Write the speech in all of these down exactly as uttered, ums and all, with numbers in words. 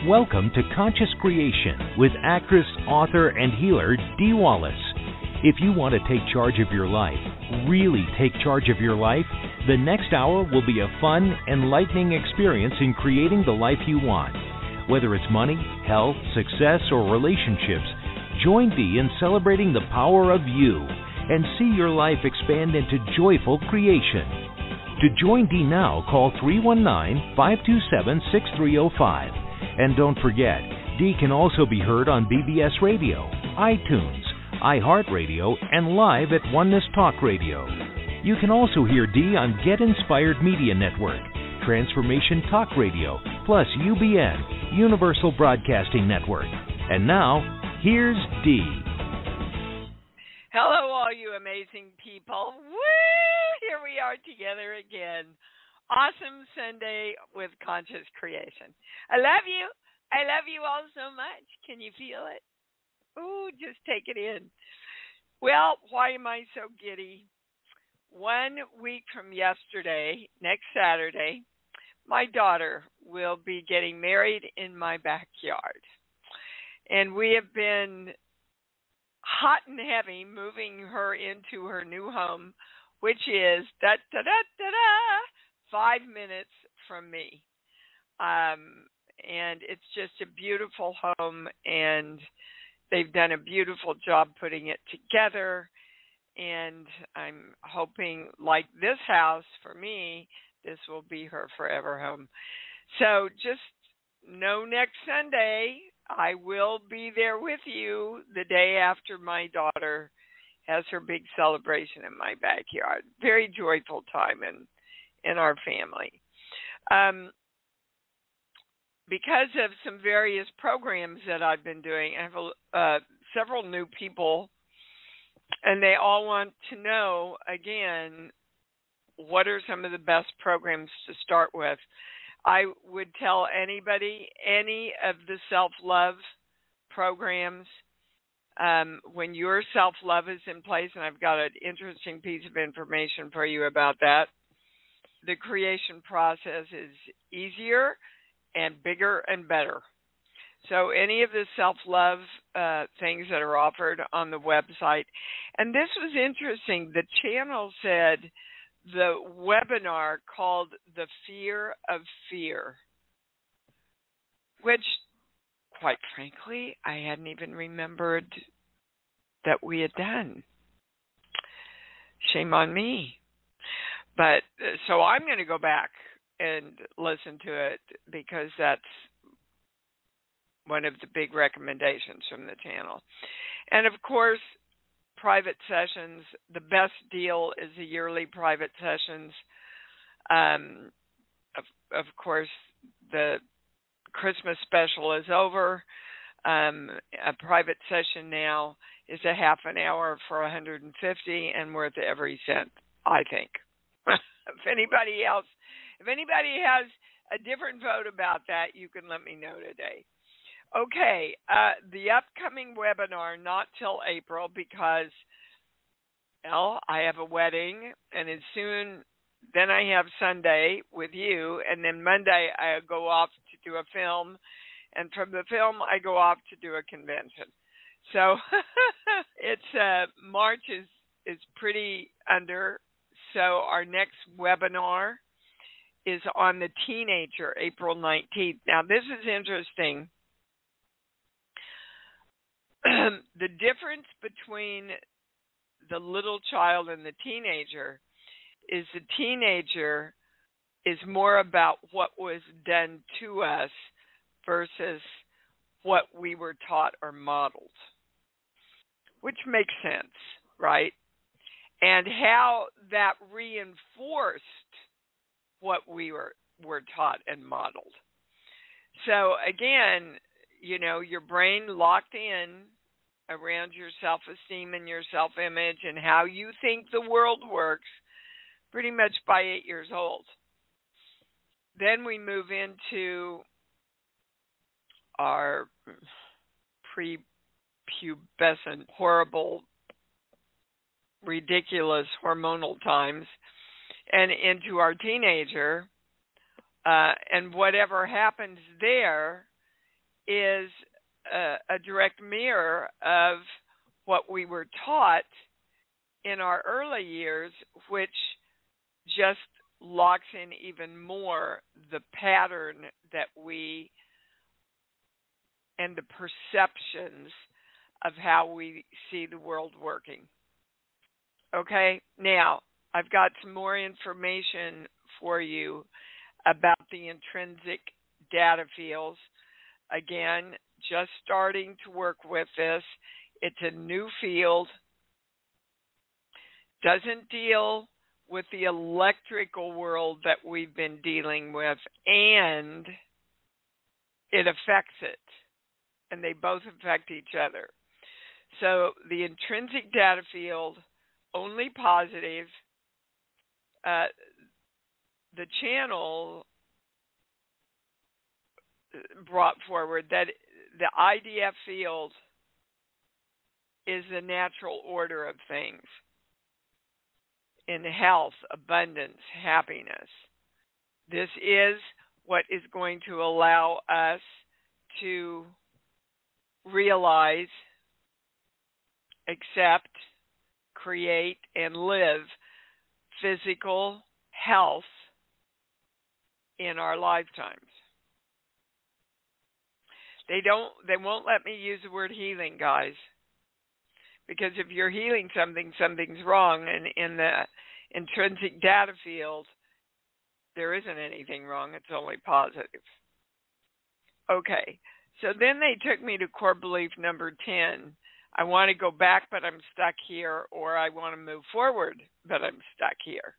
Welcome to Conscious Creation with actress, author, and healer Dee Wallace. If you want to take charge of your life, really take charge of your life, the next hour will be a fun, enlightening experience in creating the life you want. Whether it's money, health, success, or relationships, join Dee in celebrating the power of you and see your life expand into joyful creation. To join Dee now, call three one nine, five two seven, six three zero five. And don't forget, Dee can also be heard on B B S Radio, iTunes, iHeartRadio, and live at Oneness Talk Radio. You can also hear Dee on Get Inspired Media Network, Transformation Talk Radio, plus U B N, Universal Broadcasting Network. And now, here's Dee. Hello, all you amazing people. Woo! Here we are together again. Awesome Sunday with Conscious Creation. I love you. I love you all so much. Can you feel it? Ooh, just take it in. Well, why am I so giddy? One week from yesterday, next Saturday, my daughter will be getting married in my backyard. And we have been hot and heavy moving her into her new home, which is da da da da da five minutes from me. Um, and it's just a beautiful home, and they've done a beautiful job putting it together. And I'm hoping, like this house for me, this will be her forever home. So just know next Sunday, I will be there with you the day after my daughter has her big celebration in my backyard. Very joyful time in, in our family. Um, because of some various programs that I've been doing, I have a, uh, several new people, and they all want to know, again, what are some of the best programs to start with. I would tell anybody, any of the self-love programs, um, when your self-love is in place, and I've got an interesting piece of information for you about that, the creation process is easier and bigger and better. So any of the self-love uh, things that are offered on the website, and this was interesting, the channel said the webinar called The Fear of Fear, which, quite frankly, I hadn't even remembered that we had done. Shame on me. But so I'm going to go back and listen to it, because that's one of the big recommendations from the channel. And of course, private sessions, the best deal is the yearly private sessions. Um, of, of course, the Christmas special is over. Um, a private session now is a half an hour for one hundred fifty dollars and worth every cent, I think. If anybody else, if anybody has a different vote about that, you can let me know today. Okay, uh, the upcoming webinar, not till April, because, well, I have a wedding, and as soon, then I have Sunday with you, and then Monday I go off to do a film, and from the film I go off to do a convention. So it's uh, March is, is pretty under, so our next webinar is on the teenager, April nineteenth. Now, this is interesting. The difference between the little child and the teenager is the teenager is more about what was done to us versus what we were taught or modeled, which makes sense, right? And how that reinforced what we were, were taught and modeled. So again, you know, your brain locked in around your self-esteem and your self-image and how you think the world works pretty much by eight years old. Then we move into our prepubescent, horrible, ridiculous hormonal times and into our teenager, uh, and whatever happens there is a, a direct mirror of what we were taught in our early years, which just locks in even more the pattern that we and the perceptions of how we see the world working. Okay, now I've got some more information for you about the intrinsic data fields. Again, just starting to work with this. It's a new field. Doesn't deal with the electrical world that we've been dealing with, and it affects it, and they both affect each other. So the intrinsic data field, only positive. Uh, the channel brought forward that the I D F field is the natural order of things in health, abundance, happiness. This is what is going to allow us to realize, accept, create, and live physical health in our lifetimes. They don't they won't let me use the word healing, guys. Because if you're healing something, something's wrong. And in the intrinsic data field, there isn't anything wrong. It's only positive. Okay. So then they took me to core belief number ten. I want to go back, but I'm stuck here, or I want to move forward, but I'm stuck here.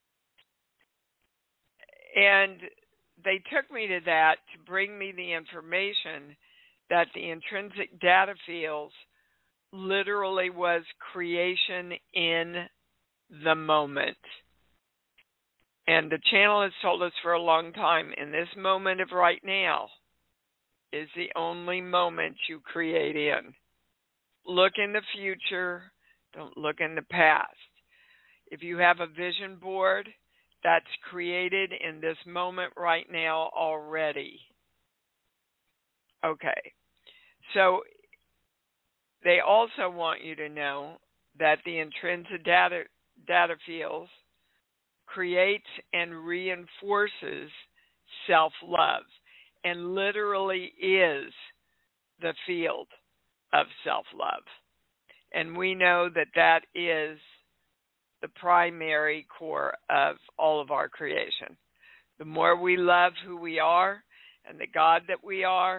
And they took me to that to bring me the information that the intrinsic data fields literally was creation in the moment. And the channel has told us for a long time, in this moment of right now is the only moment you create in. Look in the future, don't look in the past. If you have a vision board, that's created in this moment right now already. Okay, so they also want you to know that the intrinsic data, data fields creates and reinforces self-love and literally is the field of self-love. And we know that that is the primary core of all of our creation. The more we love who we are and the God that we are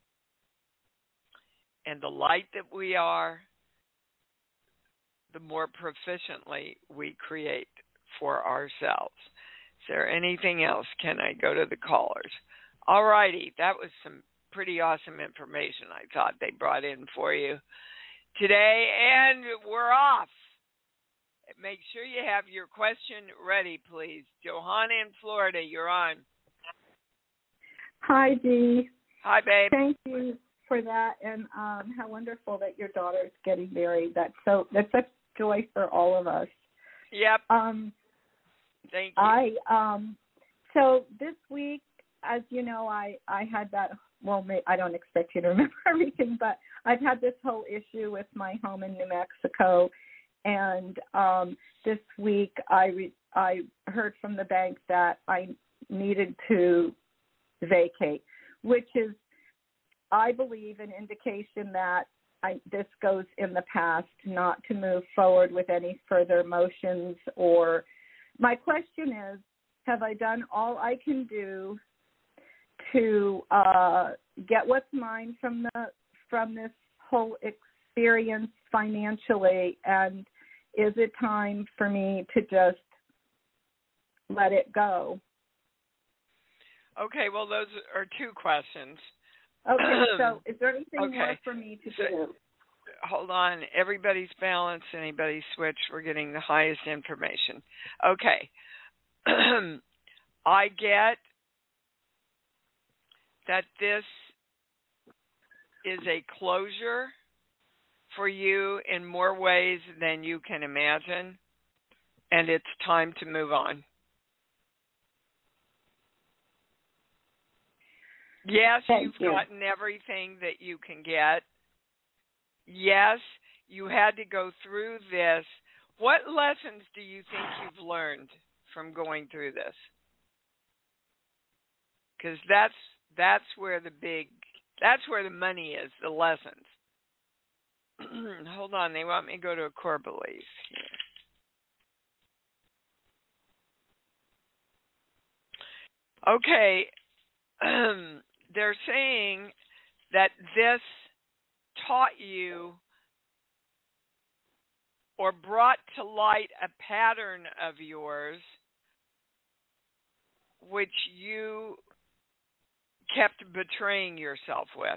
and the light that we are, the more proficiently we create for ourselves. Is there anything else? Can I go to the callers? All righty, that was some pretty awesome information I thought they brought in for you today, and we're off. Make sure you have your question ready, please. Johanna in Florida, you're on. Hi, Dee. Hi, babe. Thank you for that, and um, how wonderful that your daughter is getting married. That's so. That's such joy for all of us. Yep. Um, Thank you. I um, so this week, as you know, I I had that. Well, I don't expect you to remember everything, but I've had this whole issue with my home in New Mexico. And um, this week, I re- I heard from the bank that I needed to vacate, which is, I believe, an indication that I, this goes in the past, not to move forward with any further motions. Or my question is, have I done all I can do to uh, get what's mine from the from this whole experience financially, and is it time for me to just let it go? Okay, well, those are two questions. Okay, so is there anything okay. more for me to so, do? Hold on. Everybody's balanced, anybody's switched. We're getting the highest information. Okay. I get that this is a closure for you in more ways than you can imagine, and it's time to move on. Yes, Thank you've you. gotten everything that you can get. Yes, you had to go through this. What lessons do you think you've learned from going through this? Because that's that's where the big that's where the money is, the lessons. Hold on, they want me to go to a core belief here. Okay, um, they're saying that this taught you or brought to light a pattern of yours which you kept betraying yourself with.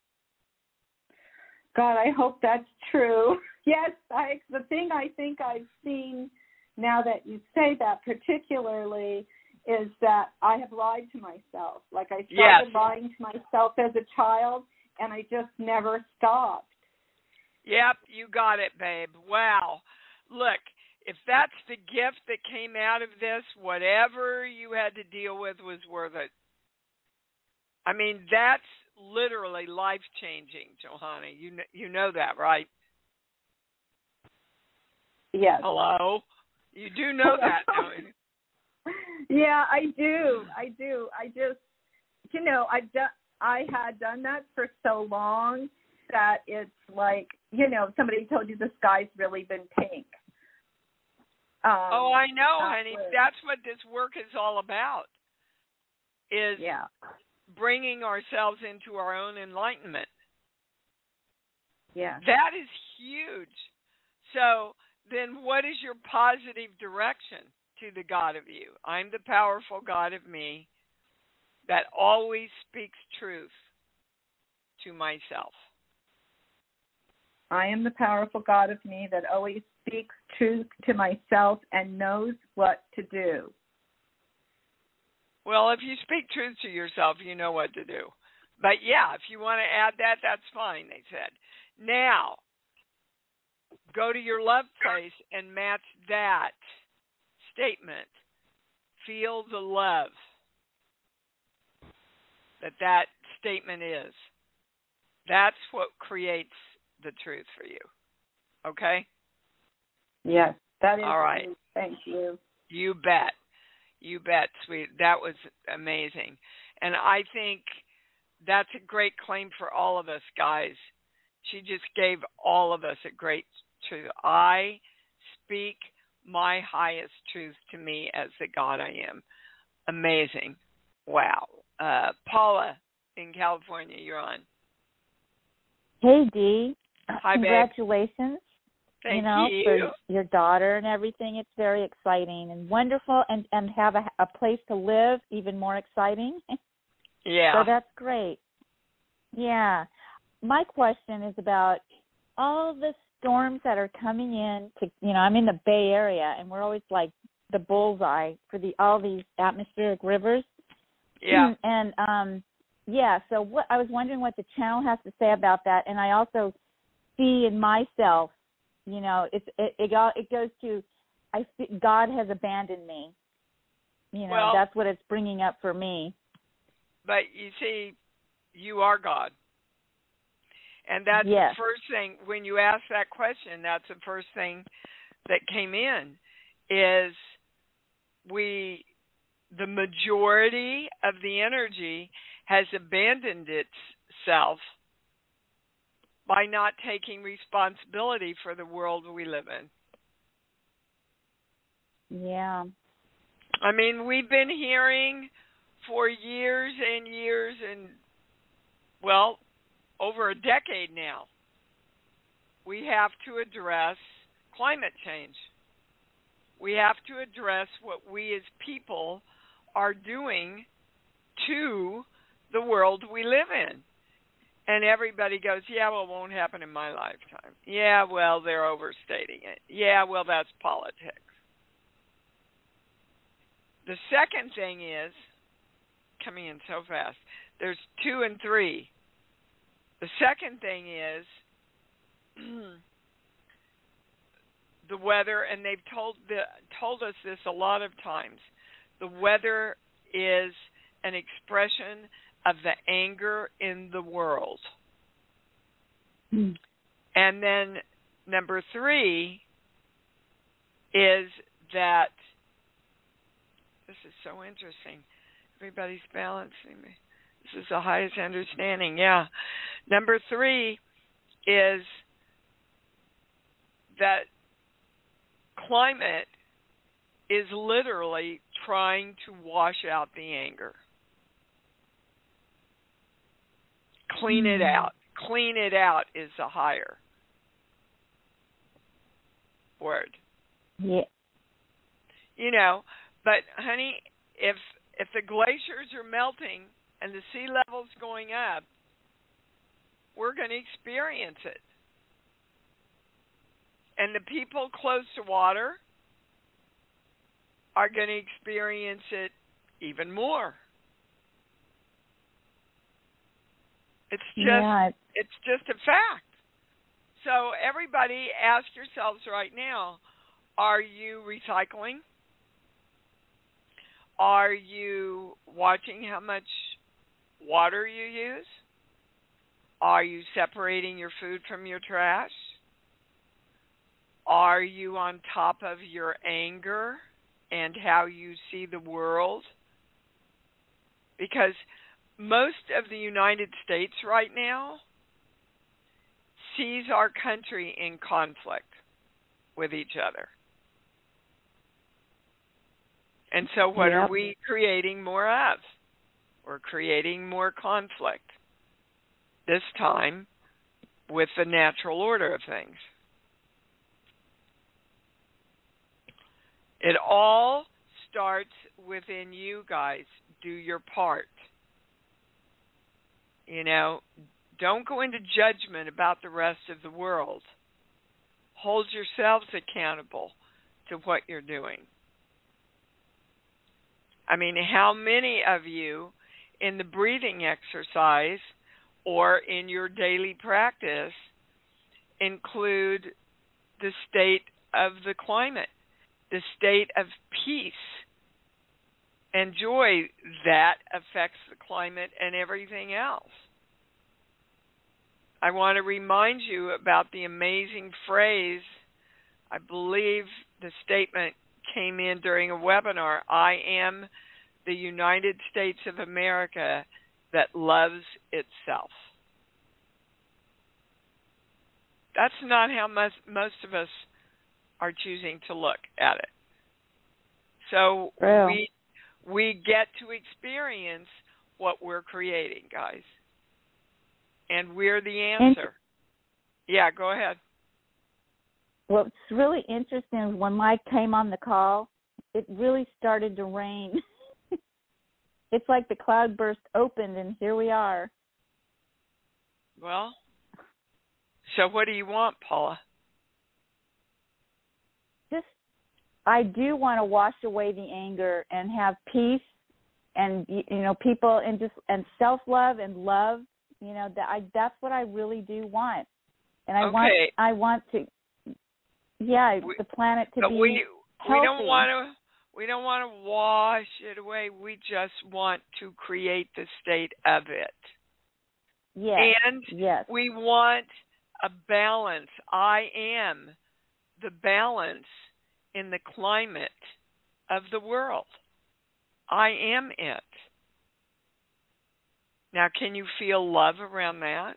God, I hope that's true. Yes, I, the thing I think I've seen now that you say that particularly is that I have lied to myself. Like I started Yes. lying to myself as a child, and I just never stopped. Yep, you got it, babe. Wow. Look, if that's the gift that came out of this, whatever you had to deal with was worth it. I mean, that's literally life-changing, Johanna. You know, you know that, right? Yes. Hello? You do know that, don't you? Yeah, I do. I do. I just, you know, I done, I had done that for so long that it's like, you know, somebody told you the sky's really been pink. Um, Oh, I know, that's honey. what- That's what this work is all about, is Yeah. bringing ourselves into our own enlightenment. Yeah. That is huge. So then what is your positive direction to the God of you? I'm the powerful God of me that always speaks truth to myself. I am the powerful God of me that always speaks truth to myself and knows what to do. Well, if you speak truth to yourself, you know what to do. But yeah, if you want to add that, that's fine, they said. Now, go to your love place and match that statement. Feel the love that that statement is. That's what creates the truth for you. Okay? Yes, that is All right. true. Thank you. You bet. You bet, sweet. That was amazing. And I think that's a great claim for all of us, guys. She just gave all of us a great truth. I speak my highest truth to me as the God I am. Amazing. Wow. Uh, Paula in California, you're on. Hey, Dee. Hi, Congratulations. Thank you know, you. for your daughter and everything. It's very exciting and wonderful, and, and have a, a place to live, even more exciting. Yeah. So that's great. Yeah. My question is about all the storms that are coming in to, you know, I'm in the Bay Area, and we're always like the bullseye for the all these atmospheric rivers. Yeah. And, um, yeah, so what I was wondering what the channel has to say about that, and I also see in myself, you know, it's, it it it goes to, I see God has abandoned me. You know, well, that's what it's bringing up for me. But you see, you are God. And that's yes. the first thing, when you ask that question, that's the first thing that came in, is we, the majority of the energy has abandoned itself by not taking responsibility for the world we live in. Yeah. I mean, we've been hearing for years and years and, well, over a decade now, we have to address climate change. We have to address what we as people are doing to the world we live in. And everybody goes, yeah, well, it won't happen in my lifetime. Yeah, well, they're overstating it. Yeah, well, that's politics. The second thing is, coming in so fast, there's two and three. The second thing is the weather, and they've told the, told us this a lot of times. The weather is an expression of the anger in the world. Hmm. And then number three is that, this is so interesting, everybody's balancing me. This is the highest understanding, yeah. Number three is that climate is literally trying to wash out the anger. Clean it out. Clean it out is the higher word. Yeah. You know, but honey, if if the glaciers are melting and the sea level's going up, we're going to experience it. And the people close to water are going to experience it even more. It's just Yeah. it's just a fact. So everybody, ask yourselves right now, are you recycling? Are you watching how much water you use? Are you separating your food from your trash? Are you on top of your anger and how you see the world? Because most of the United States right now sees our country in conflict with each other. And so what Yep. are we creating more of? We're creating more conflict, this time with the natural order of things. It all starts within you guys. Do your part. You know, don't go into judgment about the rest of the world. Hold yourselves accountable to what you're doing. I mean, how many of you in the breathing exercise or in your daily practice include the state of the climate, the state of peace and joy that affects the climate and everything else? I want to remind you about the amazing phrase, I believe the statement came in during a webinar, I am the United States of America that loves itself. That's not how most, most of us are choosing to look at it. So Real. we we get to experience what we're creating, guys. And we're the answer. Yeah, go ahead. What's really interesting is when Mike came on the call, it really started to rain. It's like the cloudburst opened, and here we are. Well, so what do you want, Paula? Just, I do want to wash away the anger and have peace, and you know, people and just and self-love and love. You know, that I that's what I really do want, and I okay. want I want to. Yeah, we, the planet to but be we, healthy. We don't want to. We don't want to wash it away. We just want to create the state of it. Yes. And yes. we want a balance. I am the balance in the climate of the world. I am it. Now, can you feel love around that?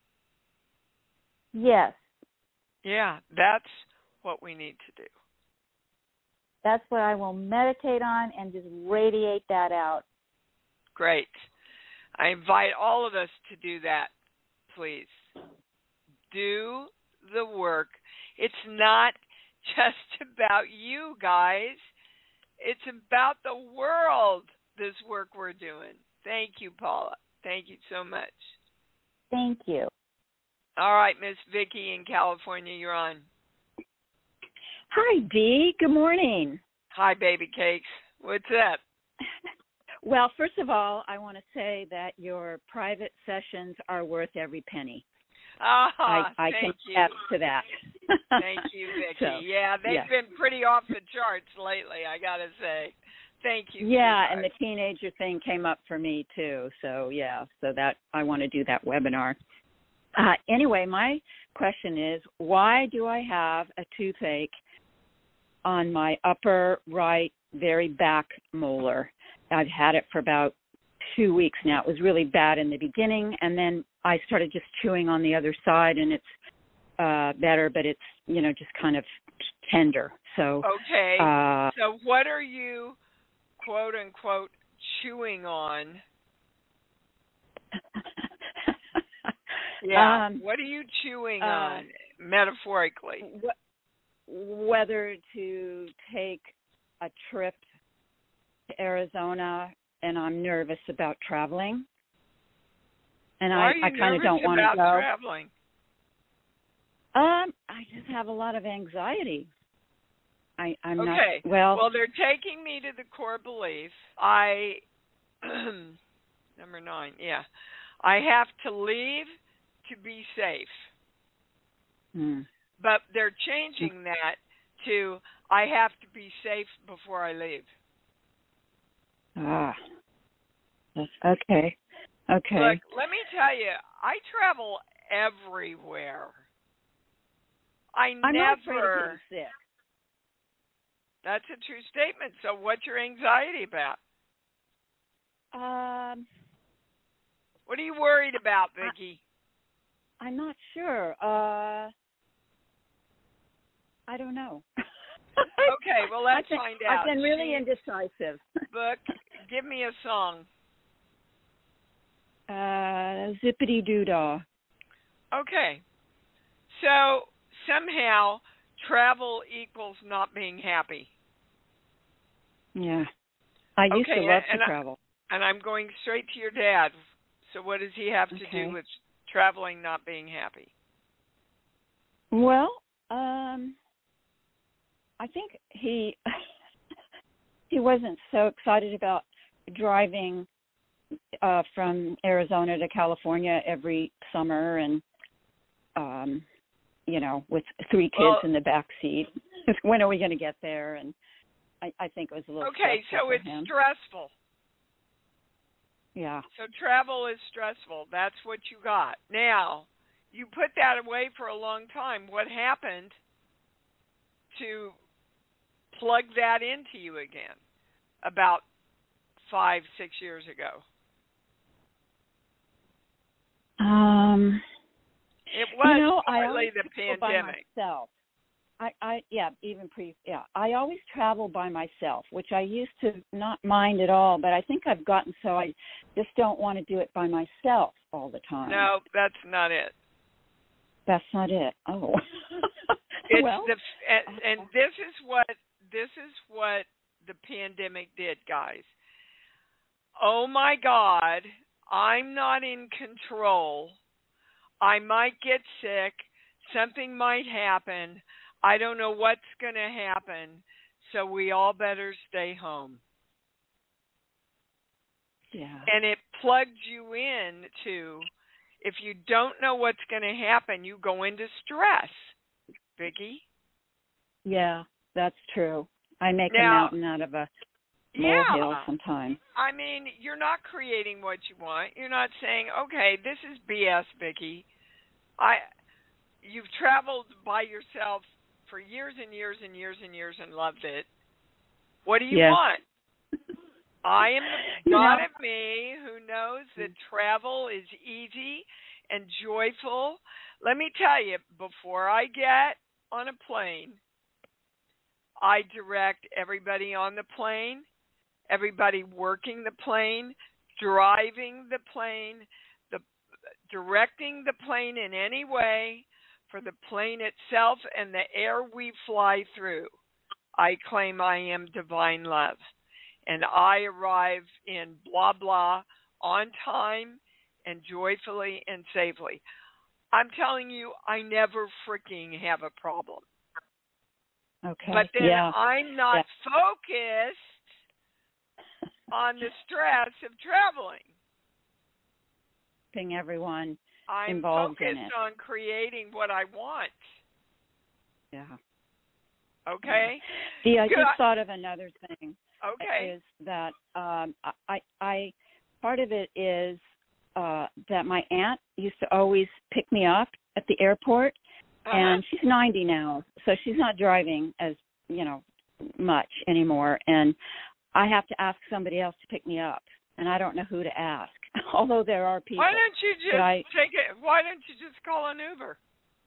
Yes. Yeah, that's what we need to do. That's what I will meditate on and just radiate that out. Great. I invite all of us to do that, please. Do the work. It's not just about you guys. It's about the world, this work we're doing. Thank you, Paula. Thank you so much. Thank you. All right, Miss Vicki in California, you're on. Hi, Dee. Good morning. Hi, baby cakes. What's up? Well, first of all, I want to say that your private sessions are worth every penny. Ah, I, I thank can you. attest to that. Thank you, Vicki. So, yeah, they've yeah. been pretty off the charts lately, I got to say. Thank you. Yeah, sweetheart. and the teenager thing came up for me too. So yeah, so that I want to do that webinar. Uh, anyway, my question is, why do I have a toothache on my upper right, very back molar? I've had it for about two weeks now. It was really bad in the beginning, and then I started just chewing on the other side, and it's uh, better, but it's, you know, just kind of tender. So okay. Uh, so what are you, quote unquote, chewing on? Yeah. Um, what are you chewing uh, on, metaphorically? Wh- whether to take a trip to Arizona, and I'm nervous about traveling. And Why I, are you I kind of nervous don't want to about go. traveling? Um, I just have a lot of anxiety. I, I'm Okay. not well. Well, they're taking me to the core belief. I number nine. Yeah, I have to leave to be safe. Hmm. But they're changing that to I have to be safe before I leave. Ah. That's, okay. Okay. Look, let me tell you, I travel everywhere. I I'm never. not afraid of getting sick. That's a true statement. So what's your anxiety about? Um, What are you worried about, Vicki? I, I'm not sure. Uh, I don't know. Okay, well, let's I've been, find out. I've been really She, indecisive. Book, give me a song. Uh, zippity doo dah. Okay. So somehow travel equals not being happy. Yeah. I used Okay, to love and to I- travel. And I'm going straight to your dad. So what does he have to Okay. do with traveling not being happy? Well, um, I think he he wasn't so excited about driving uh, from Arizona to California every summer, and um, you know, with three kids Well, in the back seat. When are we going to get there? And I, I think it was a little okay, stressful so for it's him. stressful. Yeah. So travel is stressful. That's what you got. Now, you put that away for a long time. What happened to plug that into you again about five, six years ago? Um, It was you know, I partly always the travel by pandemic. myself. I, I, yeah, even pre, yeah. I always travel by myself, which I used to not mind at all. But I think I've gotten so I just don't want to do it by myself all the time. No, that's not it. That's not it. Oh. It's well, the and, and this is what this is what the pandemic did, guys. Oh my God, I'm not in control. I might get sick. Something might happen. I don't know what's going to happen. So we all better stay home. yeah. And it plugged you in to, if you don't know what's going to happen, you go into stress, Vicki. Yeah, that's true. I make Now, a mountain out of a molehill yeah. sometimes. I mean, you're not creating what you want. You're not saying, okay, this is B S, Vicki. I, you've traveled by yourself for years and years and years and years and loved it. What do you Yes. want? I am the You God know- of me who knows that travel is easy and joyful. Let me tell you, before I get on a plane, I direct everybody on the plane, everybody working the plane, driving the plane, the directing the plane in any way for the plane itself and the air we fly through. I claim I am divine love. And I arrive in blah, blah, on time and joyfully and safely. I'm telling you, I never freaking have a problem. Okay. But then yeah. I'm not Yeah. focused on the stress of traveling. Keeping everyone I'm involved in focused it. on creating what I want. Yeah. Okay? See, I Good. just thought of another thing. Okay. is that um, I, I part of it is uh, that my aunt used to always pick me up at the airport, uh-huh. and she's ninety now, so she's not driving as you know much anymore, and I have to ask somebody else to pick me up, and I don't know who to ask. Although there are people. Why don't you just I, take it? Why don't you just call an Uber?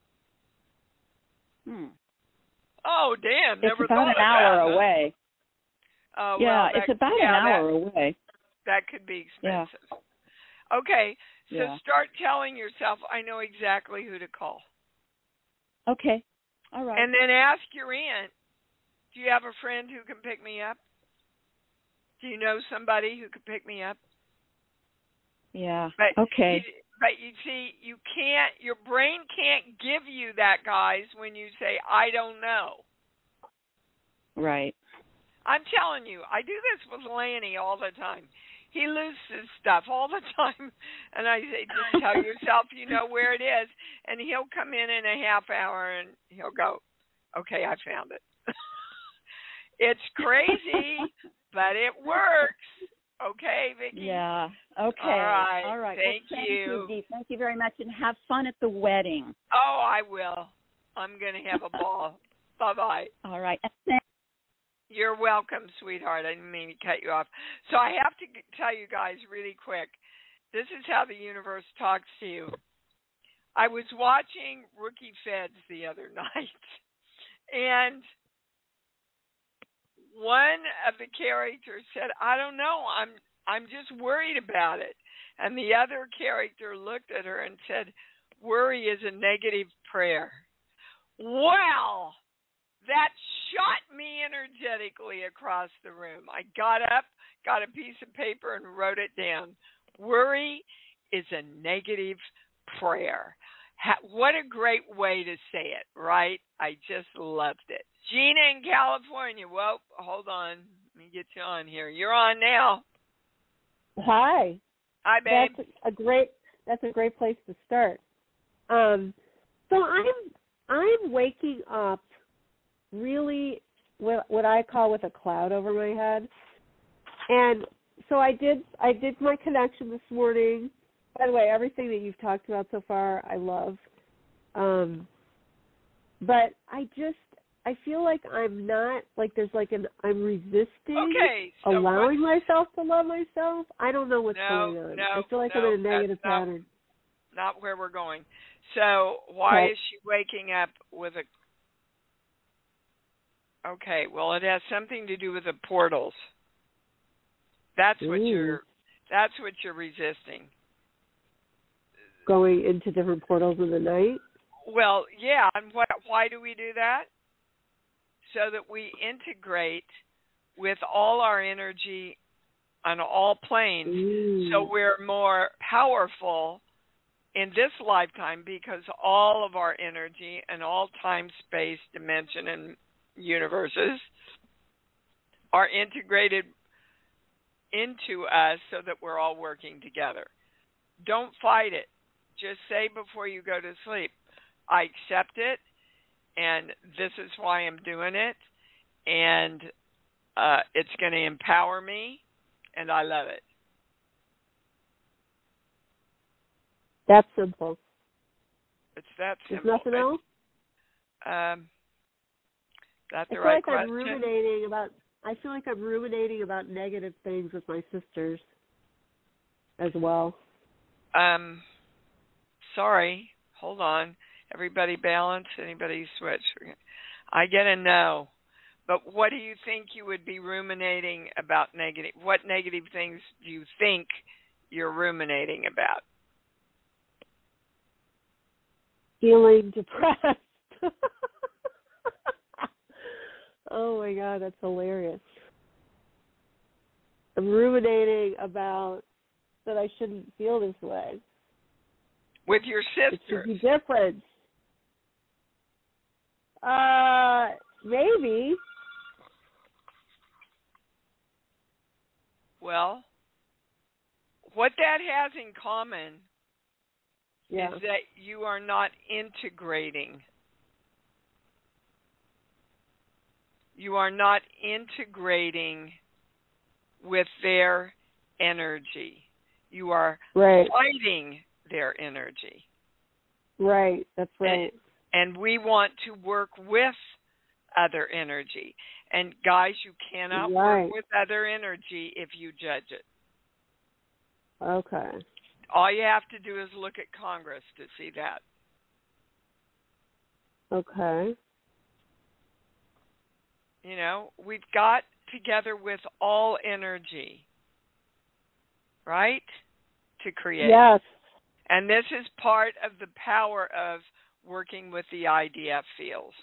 Hmm. Oh, damn! It's Never about thought an of hour that, huh? away. Oh, yeah, well, that, it's about yeah, an hour that, away. That could be expensive. Yeah. Okay, so yeah. start telling yourself, I know exactly who to call. Okay. All right. And then ask your aunt, do you have a friend who can pick me up? Do you know somebody who could pick me up? Yeah. But okay. You, but you see, you can't, your brain can't give you that, guys, when you say, I don't know. Right. I'm telling you, I do this with Lanny all the time. He loses stuff all the time. And I say, just tell yourself you know where it is. And he'll come in in a half hour and he'll go, okay, I found it. It's crazy, but it works. Okay, Vicki? Yeah. Okay. All right. All right. Thank well, thank you. you, Dee. Thank you very much, and have fun at the wedding. Oh, I will. I'm going to have a ball. Bye-bye. All right. You're welcome, sweetheart. I didn't mean to cut you off. So I have to tell you guys really quick, this is how the universe talks to you. I was watching Rookie Feds the other night, and one of the characters said, I don't know, I'm I'm just worried about it. And the other character looked at her and said, worry is a negative prayer. Wow! That shot me energetically across the room. I got up, got a piece of paper, and wrote it down. Worry is a negative prayer. Ha- what a great way to say it, right? I just loved it. Gina in California. Well, hold on. Let me get you on here. You're on now. Hi. Hi, babe. That's a great. That's a great place to start. Um, so I'm I'm waking up really what what I call with a cloud over my head, and so I did I did my connection this morning. By the way, everything that you've talked about so far, I love. Um, but I just I feel like I'm not like there's like an I'm resisting okay, so allowing myself to love myself. I don't know what's no, going on. No, I feel like no, I'm in a negative not, pattern. Not where we're going. So why okay. is she waking up with a? Okay, well, it has something to do with the portals. That's what Ooh. you're. That's what you're resisting. Going into different portals in the night. Well, yeah, and what? Why do we do that? So that we integrate with all our energy on all planes, Ooh. so we're more powerful in this lifetime because all of our energy and all time, space, dimension, and universes are integrated into us so that we're all working together. Don't fight it. Just say before you go to sleep, I accept it, and this is why I'm doing it, and uh, it's going to empower me, and I love it. That's simple. It's that There's simple. nothing else? Um, that's the I feel right like question. I'm ruminating about. I feel like I'm ruminating about negative things with my sisters as well. Um, sorry. Hold on. Everybody balance? Anybody switch? I get a no. But what do you think you would be ruminating about negative? What negative things do you think you're ruminating about? Feeling depressed. Oh my God, that's hilarious. I'm ruminating about that I shouldn't feel this way. With your It sisters? should be different. Uh, maybe. Well, what that has in common yeah. is that you are not integrating. You are not integrating with their energy. You are right. fighting their energy. Right, that's right. And, and we want to work with other energy. And guys, you cannot right. work with other energy if you judge it. Okay. All you have to do is look at Congress to see that. Okay. You know, we've got together with all energy, right, to create. Yes. And this is part of the power of working with the I D F fields.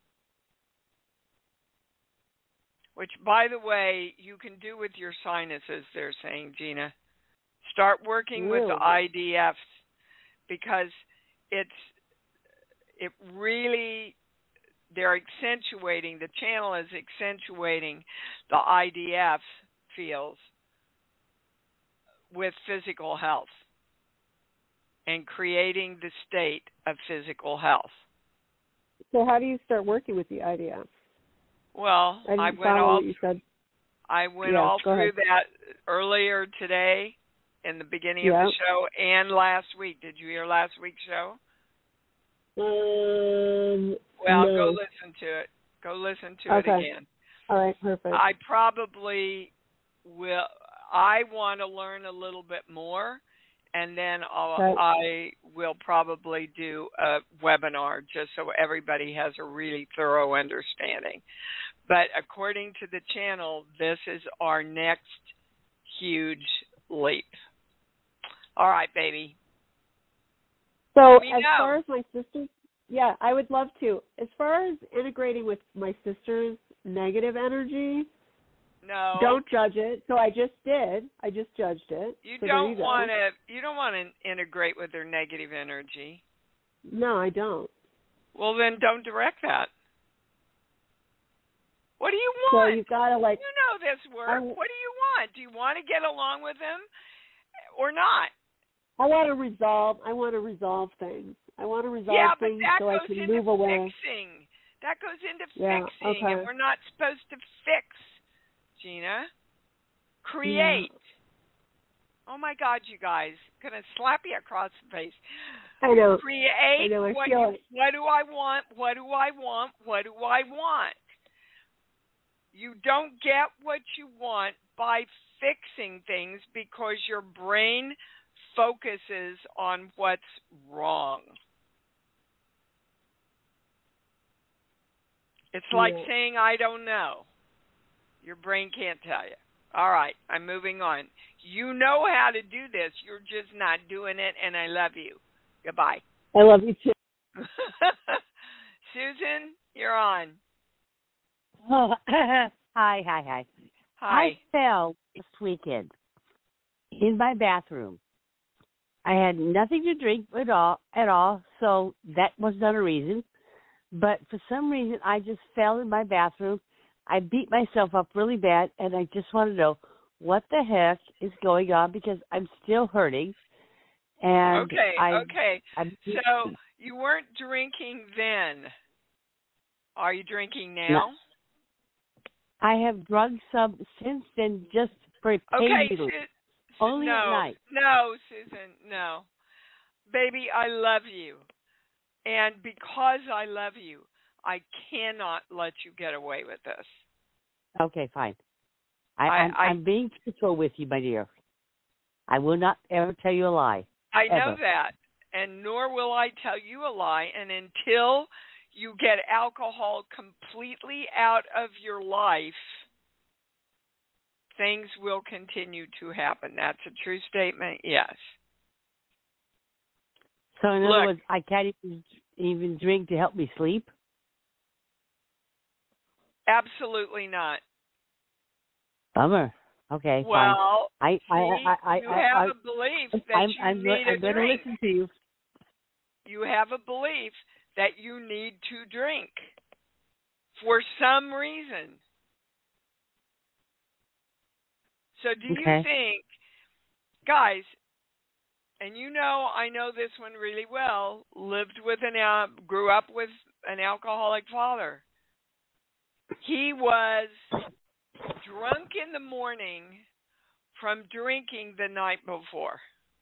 Which, by the way, you can do with your sinuses, they're saying, Gina. Start working really? with the I D Fs because it's it really, they're accentuating, the channel is accentuating the I D F fields with physical health and creating the state of physical health. So how do you start working with the I D F? Well, I, I went all you said. I went yeah, all through ahead. that earlier today in the beginning yep. of the show and last week. Did you hear last week's show? Um, well, no. go listen to it. Go listen to okay. it again. All right, perfect. I probably will. I want to learn a little bit more, and then I'll, right. I will probably do a webinar just so everybody has a really thorough understanding. But according to the channel, this is our next huge leap. All right, baby. So we as know. far as my sisters, yeah, I would love to. As far as integrating with my sister's negative energy, no, don't judge it. So I just did. I just judged it. You so don't you want to. You don't want to integrate with their negative energy. No, I don't. Well, then don't direct that. What do you So want? you've got to like. You know this work. I, what do you want? Do you want to get along with them or not? I want to resolve. I want to resolve things. I want to resolve yeah, but things that so I goes can into move away. fixing. That goes into yeah, fixing, okay. and we're not supposed to fix, Gina. Create. Yeah. Oh my God, you guys! Gonna slap you across the face. I know. Create. I know. I what, feel you, it. what do I want? What do I want? What do I want? You don't get what you want by fixing things because your brain focuses on what's wrong. It's like yeah. saying, I don't know. Your brain can't tell you. All right, I'm moving on. You know how to do this. You're just not doing it, and I love you. Goodbye. I love you too. Susan, you're on. Oh, hi, hi, hi. Hi. I fell this weekend in my bathroom. I had nothing to drink at all, at all, so that was not a reason. But for some reason, I just fell in my bathroom. I beat myself up really bad, and I just want to know what the heck is going on because I'm still hurting. And okay, I, okay. I'm, so you weren't drinking then. Are you drinking now? No. I have drunk some since then, just for pain okay, relief. Su- Only no, at night. No, Susan, no. Baby, I love you. And because I love you, I cannot let you get away with this. Okay, fine. I, I, I'm, I, I'm being truthful with you, my dear. I will not ever tell you a lie. I know ever. that, and nor will I tell you a lie. And until you get alcohol completely out of your life, things will continue to happen. That's a true statement, yes. So in Look, other words, I can't even, even drink to help me sleep? Absolutely not. Bummer. Okay, well, fine. I, see, I, I, you I, have I, a belief that I'm, you I'm, need I'm a going to drink. listen to you. You have a belief that you need to drink for some reason. So do okay. you think, guys, and you know, I know this one really well, lived with an, uh, grew up with an alcoholic father. He was drunk in the morning from drinking the night before.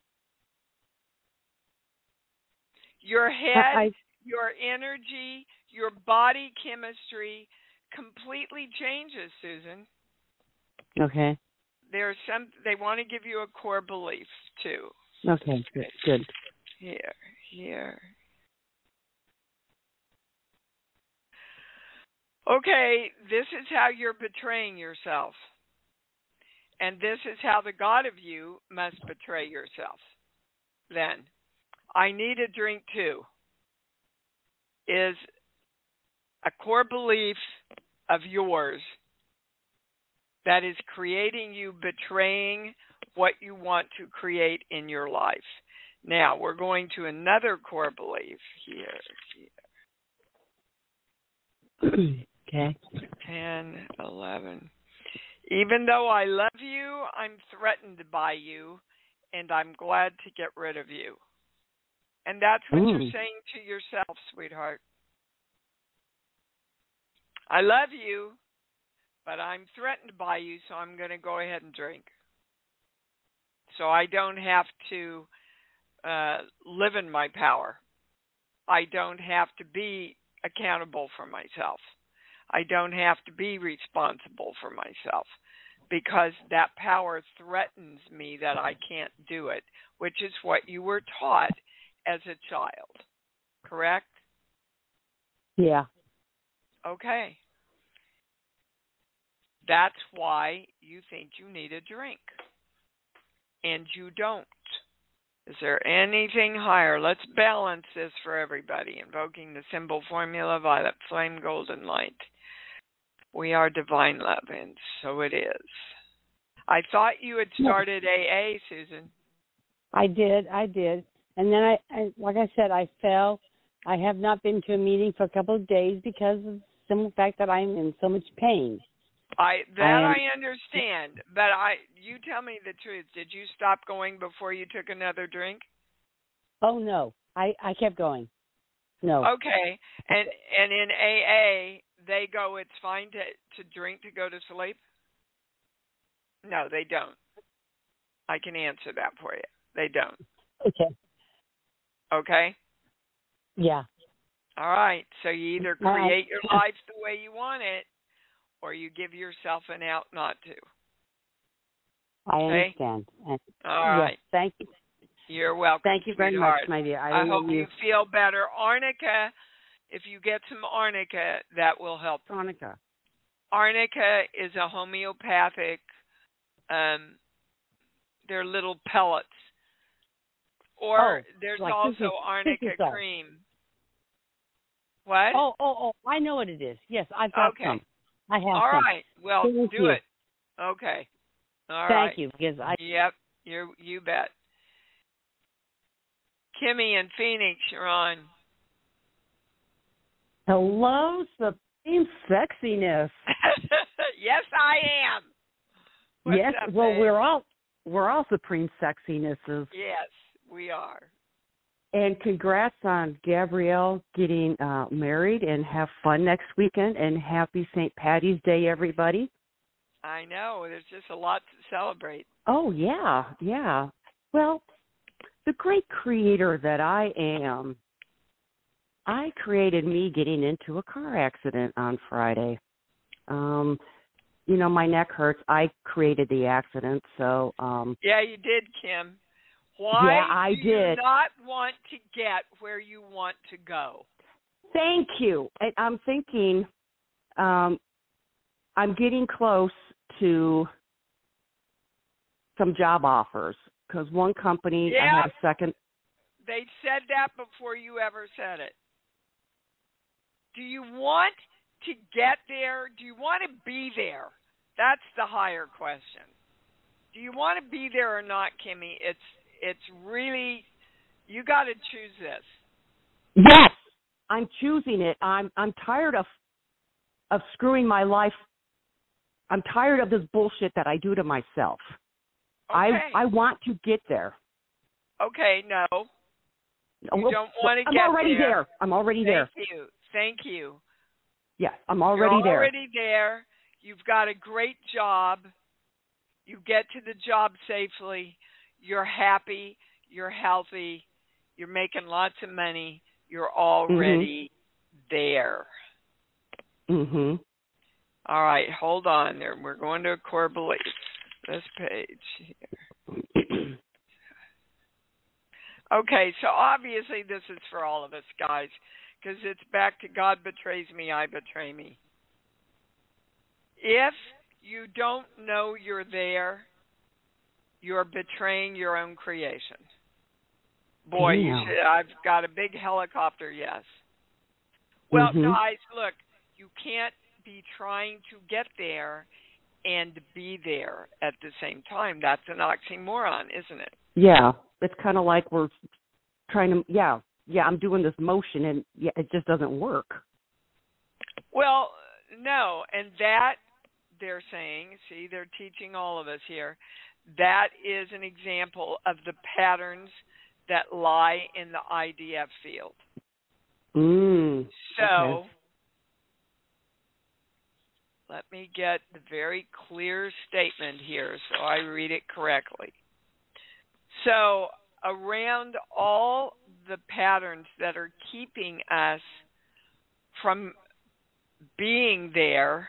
Your head, I, your energy, your body chemistry completely changes, Susan. okay. There's some, they want to give you a core belief too. Okay, good. good. Here, here. Okay, this is how you're betraying yourself. And this is how the God of you must betray yourself. Then, I need a drink too, is a core belief of yours that is creating you betraying what you want to create in your life. Now, we're going to another core belief here. here. Okay. ten, eleven. Even though I love you, I'm threatened by you, and I'm glad to get rid of you. And that's what mm. you're saying to yourself, sweetheart. I love you, but I'm threatened by you, so I'm going to go ahead and drink. So I don't have to uh, live in my power. I don't have to be accountable for myself. I don't have to be responsible for myself because that power threatens me that I can't do it, which is what you were taught as a child, correct? Yeah. Okay. That's why you think you need a drink, and you don't. Is there anything higher? Let's balance this for everybody. Invoking the symbol formula, violet flame, golden light. We are divine love, and so it is. I thought you had started A A, Susan. I did, I did. And then, I, I, like I said, I fell. I have not been to a meeting for a couple of days because of the simple fact that I'm in so much pain. I that I, am, I understand, but I you tell me the truth. Did you stop going before you took another drink? Oh no, I, I kept going. No. Okay, and and in A A they go, it's fine to to drink to go to sleep. No, they don't. I can answer that for you. They don't. Okay. Okay. Yeah. All right. So you either create your life the way you want it, or you give yourself an out not to. I okay? understand. All yes, right. Thank you. You're welcome. Thank you very sweetheart. much, my dear. I, I hope you. you feel better. Arnica, if you get some arnica, that will help. Arnica. Arnica is a homeopathic, um, they're little pellets. Or oh, there's like also tissue, arnica tissue cream. What? Oh, oh, oh, I know what it is. Yes, I've got okay. some. I have All some. right. Well, Thank do you. it. Okay. All Thank right. you, because I... Yep, you you bet. Kimmy in Phoenix, you're on. Hello, Supreme Sexiness. Yes, I am. What's yes, up, well, babe? we're all we're all Supreme Sexinesses. Yes, we are. And congrats on Gabrielle getting uh, married, and have fun next weekend, and happy Saint Patty's Day, everybody. I know. There's just a lot to celebrate. Oh, yeah, yeah. Well, the great creator that I am, I created me getting into a car accident on Friday. Um, you know, my neck hurts. I created the accident, so... Um, yeah, you did, Kim. Why yeah, I do you did. not want to get where you want to go? Thank you. I, I'm thinking um, I'm getting close to some job offers because one company, yeah, I had a second. They said that before you ever said it. Do you want to get there? Do you want to be there? That's the higher question. Do you want to be there or not, Kimmy? It's it's really, you got to choose this. Yes, I'm choosing it. I'm I'm tired of of screwing my life. I'm tired of this bullshit that I do to myself. Okay. I I want to get there. Okay, no. You well, don't want to I'm get already there. there. I'm already Thank there. Thank you. Thank you. Yes, I'm already You're there. already there. You've got a great job. You get to the job safely. You're happy. You're healthy. You're making lots of money. You're already mm-hmm. there. Mhm. All right, hold on there. We're going to a core belief. This page here. Okay, so obviously this is for all of us, guys, because it's back to God betrays me, I betray me. If you don't know you're there, you're betraying your own creation. Boy, you should, I've got a big helicopter, yes. Well, mm-hmm. guys, look, you can't be trying to get there and be there at the same time. That's an oxymoron, isn't it? Yeah, it's kind of like we're trying to, yeah, yeah, I'm doing this motion and yeah, it just doesn't work. Well, no, and that, they're saying, see, they're teaching all of us here, that is an example of the patterns that lie in the I D F field. Mm, so, okay. Let me get the very clear statement here so I read it correctly. So, around all the patterns that are keeping us from being there,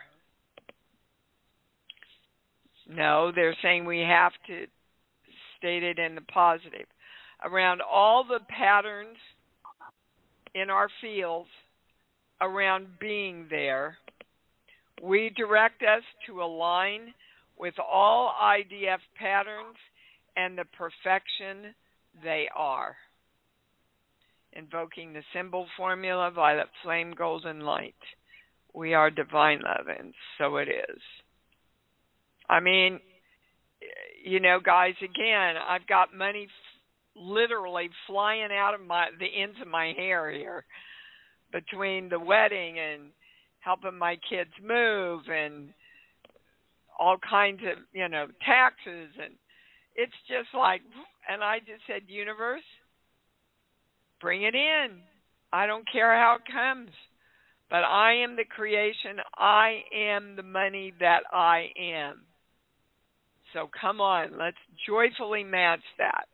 no, they're saying we have to state it in the positive. Around all the patterns in our fields around being there, we direct us to align with all I D F patterns and the perfection they are. Invoking the symbol formula, violet flame, golden light. We are divine love, and so it is. I mean, you know, guys, again, I've got money f- literally flying out of my the ends of my hair here between the wedding and helping my kids move and all kinds of, you know, taxes. And it's just like, and I just said, universe, bring it in. I don't care how it comes. But I am the creation. I am the money that I am. So come on, let's joyfully match that.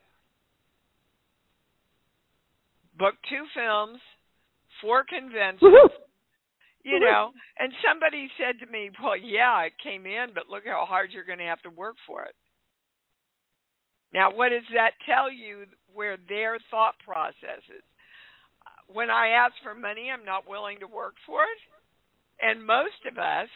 Book two films, four conventions. Woo-hoo! You know, and somebody said to me, well, yeah, it came in, but look how hard you're going to have to work for it. Now, what does that tell you where their thought process is? When I ask for money, I'm not willing to work for it. And most of us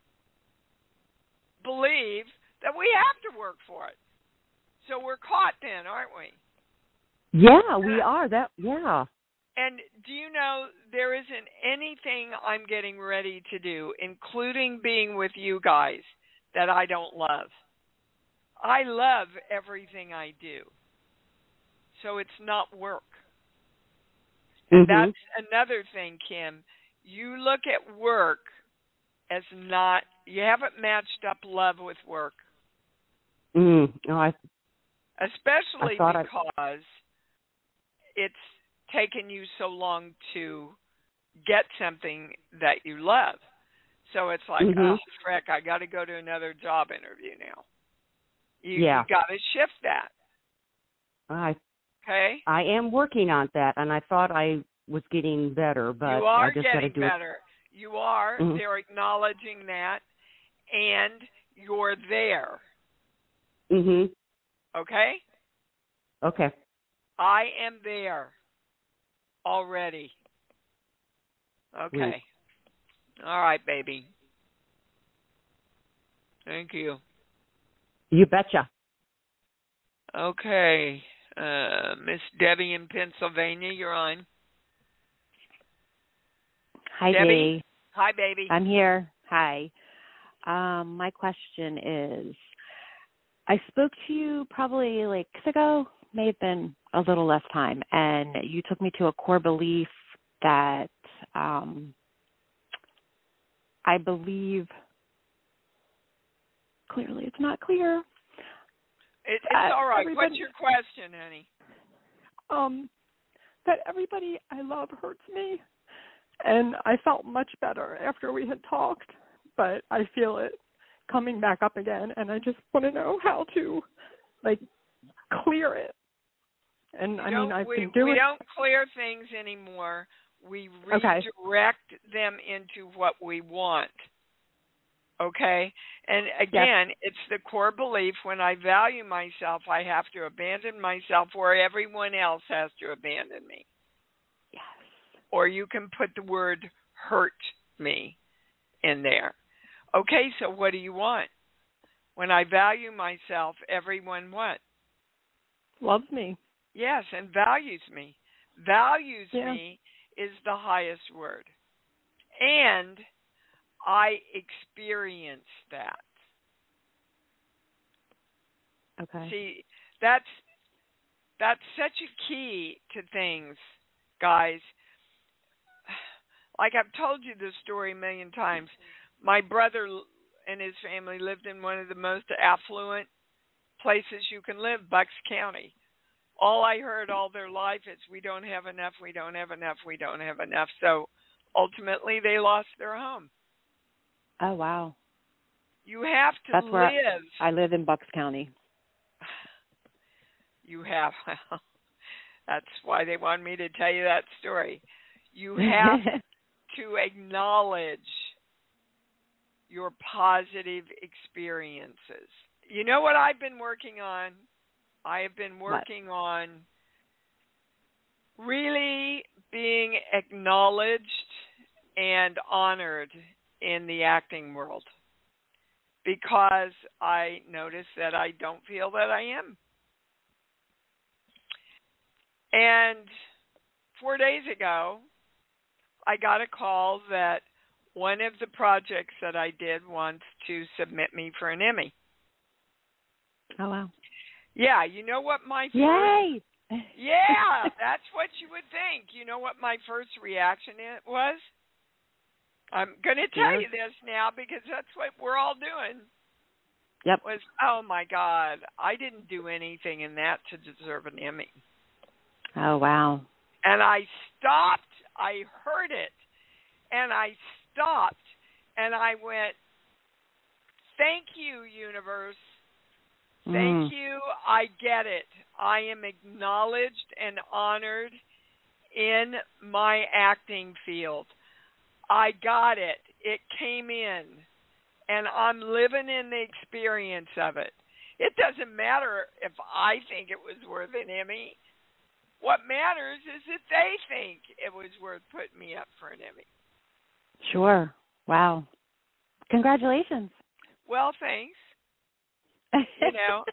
believe that we have to work for it. So we're caught then, aren't we? Yeah, we are. That yeah. And do you know, there isn't anything I'm getting ready to do, including being with you guys, that I don't love. I love everything I do. So it's not work. And mm-hmm. that's another thing, Kim. You look at work as not, you haven't matched up love with work. Mm, no, I, Especially I because I... it's taken you so long to get something that you love. So it's like, mm-hmm. oh, frick, I got to go to another job interview now. You, yeah. you got to shift that. I, okay? I am working on that, and I thought I was getting better, but you are I just getting do better. It. You are. Mm-hmm. They're acknowledging that, and you're there. Mhm. Okay? Okay. I am there already. Okay. Mm. All right, baby. Thank you. You betcha. Okay. Uh, Miss Debbie in Pennsylvania, you're on. Hi, Debbie. Dee. Hi, baby. I'm here. Hi. Um, my question is, I spoke to you probably like weeks ago, may have been a little less time, and you took me to a core belief that um, I believe, clearly it's not clear. It, it's all right. What's your question, honey? Um, that everybody I love hurts me, and I felt much better after we had talked, but I feel it coming back up again, and I just want to know how to, like, clear it. And, I mean, I've we, been doing... We don't clear things anymore. We okay. redirect them into what we want. Okay? And again, yep. It's the core belief, when I value myself, I have to abandon myself where everyone else has to abandon me. Yes. Or you can put the word hurt me in there. Okay, so what do you want? When I value myself, everyone what? Loves me. Yes, and values me. Values yeah. me is the highest word. And I experience that. Okay. See, that's that's such a key to things, guys. Like I've told you this story a million times. My brother and his family lived in one of the most affluent places you can live, Bucks County. All I heard all their life is, we don't have enough, we don't have enough, we don't have enough. So ultimately they lost their home. Oh, wow. You have to That's live. Where I, I live in Bucks County. You have. That's why they wanted me to tell you that story. You have to acknowledge your positive experiences. You know what I've been working on? I have been working what? on really being acknowledged and honored in the acting world, because I notice that I don't feel that I am. And four days ago, I got a call that one of the projects that I did wants to submit me for an Emmy. Oh, wow. Yeah, you know what my first... Yay! Yeah, that's what you would think. You know what my first reaction was? I'm going to tell you this now because that's what we're all doing. Yep. Was, oh, my God, I didn't do anything in that to deserve an Emmy. Oh, wow. And I stopped. I heard it. And I stopped. And I went, thank you, universe. Thank mm. you. I get it. I am acknowledged and honored in my acting field. I got it. It came in. And I'm living in the experience of it. It doesn't matter if I think it was worth an Emmy. What matters is that they think it was worth putting me up for an Emmy. Sure. Wow. Congratulations. Well, thanks. You know,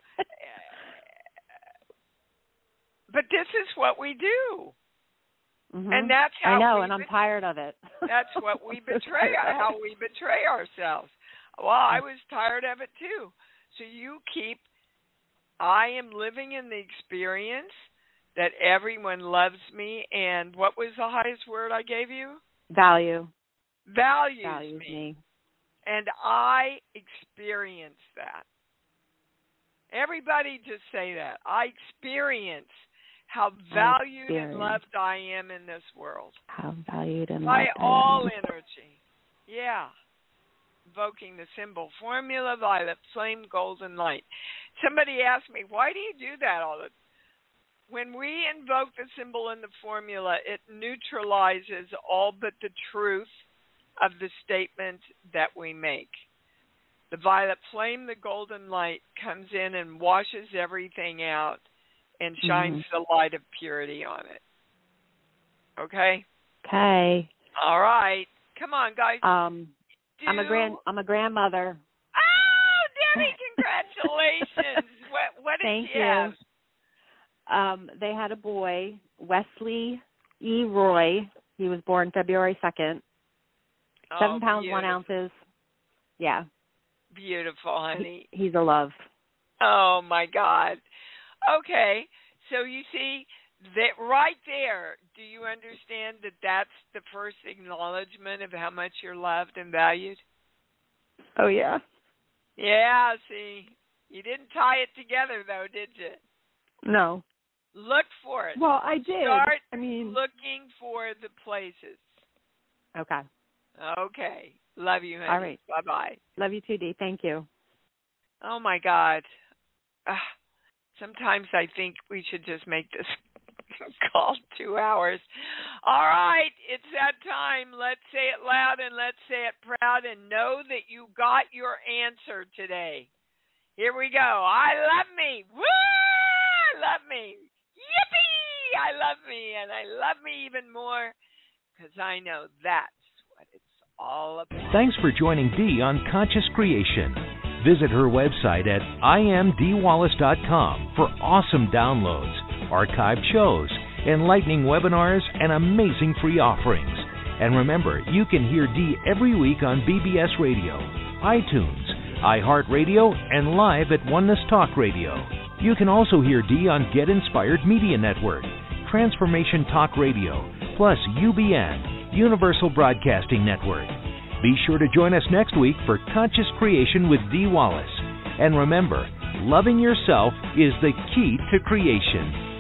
but this is what we do. Mm-hmm. And that's how I know, we and I'm bet- tired of it. That's what we betray, how we betray ourselves. Well, I was tired of it too. So you keep, I am living in the experience that everyone loves me, and what was the highest word I gave you? Value. Values, Values me. me. And I experience that. Everybody just say that. I experience how valued and loved I am in this world. How valued and by loved all I am. energy. Yeah. Invoking the symbol formula, violet flame, golden light. Somebody asked me, why do you do that all the time? When we invoke the symbol in the formula, it neutralizes all but the truth of the statement that we make. The violet flame, the golden light, comes in and washes everything out and shines mm-hmm. the light of purity on it. Okay? Okay. All right. Come on, guys. Um, Do... I'm a grand. I'm a grandmother. Oh, Debbie! Congratulations. what? What did Thank she you. have? Um, they had a boy, Wesley E. Roy. He was born February second. Oh, Seven pounds, beautiful. one ounces. Yeah. Beautiful, honey. He, he's a love. Oh, my God. Okay. So you see, that right there, do you understand that that's the first acknowledgement of how much you're loved and valued? Oh, yeah. Yeah, see. You didn't tie it together, though, did you? No. Look for it. Well, I did. Start I mean, looking for the places. Okay. Okay. Love you, honey. All right. Bye-bye. Love you too, Dee. Thank you. Oh, my God. Uh, sometimes I think we should just make this call two hours. All right, it's that time. Let's say it loud and let's say it proud and know that you got your answer today. Here we go. I love me. Woo! I love me. Yippee! I love me, and I love me even more because I know that's what it's all about. Thanks for joining Dee on Conscious Creation. Visit her website at I am dee wallace dot com for awesome downloads, archived shows, enlightening webinars, and amazing free offerings. And remember, you can hear Dee every week on B B S Radio, iTunes, iHeartRadio, and live at Oneness Talk Radio. You can also hear Dee on Get Inspired Media Network, Transformation Talk Radio, plus U B N, Universal Broadcasting Network. Be sure to join us next week for Conscious Creation with Dee Wallace. And remember, loving yourself is the key to creation.